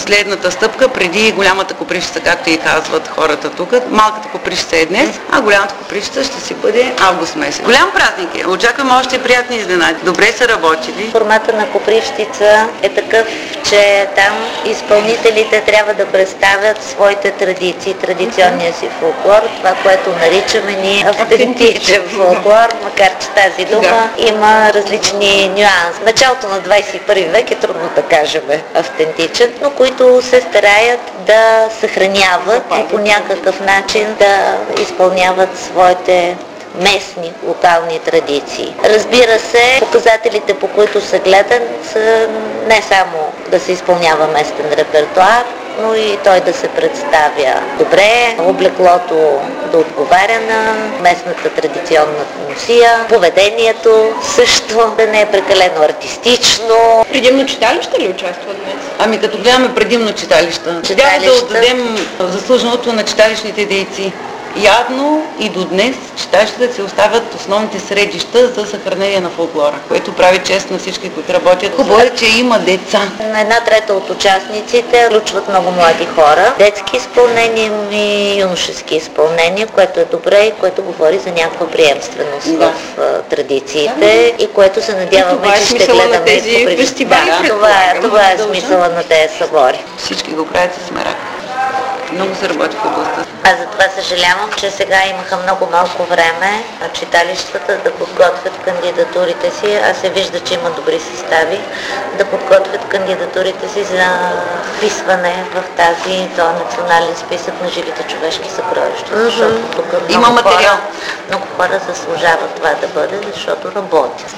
последната стъпка преди голямата коприщица, както и казват хората тук. Малката коприщица е днес, а голямата коприщица ще си бъде август месец. Голям празник е. Очакваме още приятни изненади. Добре са работили. Формата на коприщица е такъв, че там изпълнителите трябва да представят своите традиции, традиционния си фолклор, това, което наричаме ние автентичен фолклор, макар че тази дума има различни нюанси. Началото на 21 век е трудно да кажем автентичен, но които се стараят да съхраняват и по някакъв начин да изпълняват своите местни, локални традиции. Разбира се, показателите, по които се гледан, са не само да се изпълнява местен репертуар, но и той да се представя добре, облеклото да отговаря на местната традиционна носия, поведението също да не е прекалено артистично. Предимно читалища ли участват днес? Ами като гледаме предимно читалища. Трябва да отдадем заслуженото на читалищните дейци. Явно и до днес читалищата се оставят основните средища за съхранение на фолклора, което прави чест на всички, които работят. Хубаво е, че има деца. На една трета от участниците включват много млади хора, детски изпълнения и юношески изпълнения, което е добре и което говори за някаква приемственост в традициите и което се надяваме, че ще гледаме тези фестивали. Това е смисъла на тези събори. Всички го правят с мерак. Много се работи в областта. Аз затова съжалявам, че сега имаха много малко време читалищата да подготвят кандидатурите си, а се вижда, че има добри състави, да подготвят кандидатурите си за вписване в този национален списък на живите човешки съкровища. Защото тук има материал. Много хора заслужават това да бъде, защото работят.